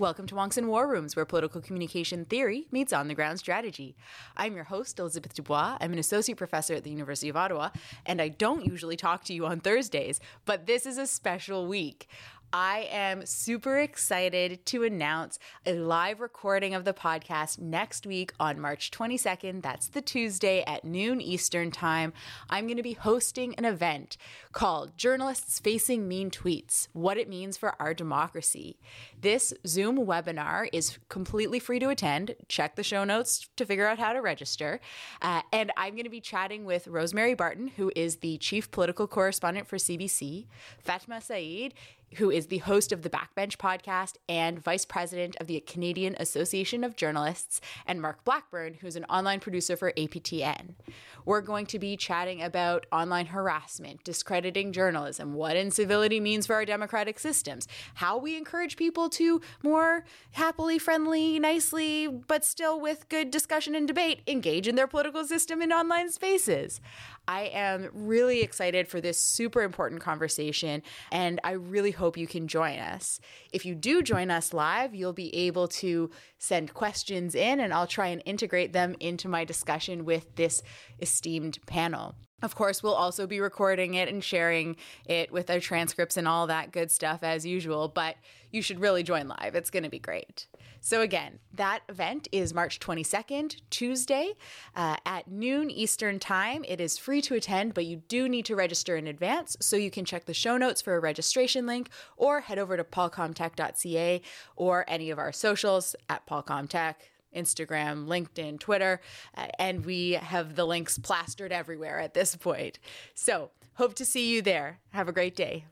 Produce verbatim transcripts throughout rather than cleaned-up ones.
Welcome to Wonks and War Rooms, where political communication theory meets on-the-ground strategy. I'm your host, Elizabeth Dubois. I'm an associate professor at the University of Ottawa, and I don't usually talk to you on Thursdays, but this is a special week. I am super excited to announce a live recording of the podcast next week on March twenty-second. That's the Tuesday at noon Eastern Time. I'm going to be hosting an event called Journalists Facing Mean Tweets, What It Means for Our Democracy. This Zoom webinar is completely free to attend. Check the show notes to figure out how to register. Uh, and I'm going to be chatting with Rosemary Barton, who is the chief political correspondent for C B C, Fatma Saeed, who is the host of the Backbench podcast and vice president of the Canadian Association of Journalists, and Mark Blackburn, who's an online producer for A P T N. We're going to be chatting about online harassment, discrediting journalism, what incivility means for our democratic systems, how we encourage people to more happily, friendly, nicely, but still with good discussion and debate, engage in their political system in online spaces. I am really excited for this super important conversation, and I really hope you can join us. If you do join us live, you'll be able to send questions in, and I'll try and integrate them into my discussion with this esteemed panel. Of course, we'll also be recording it and sharing it with our transcripts and all that good stuff as usual, but you should really join live. It's going to be great. So again, that event is March twenty-second, Tuesday uh, at noon Eastern Time. It is free to attend, but you do need to register in advance, so you can check the show notes for a registration link or head over to paulcomtech dot c a or any of our socials at paulcomtech. Instagram, LinkedIn, Twitter, uh, and we have the links plastered everywhere at this point. So, hope to see you there. Have a great day.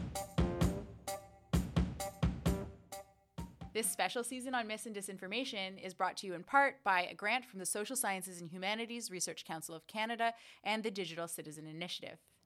This special season on Mis and Disinformation is brought to you in part by a grant from the Social Sciences and Humanities Research Council of Canada and the Digital Citizen Initiative.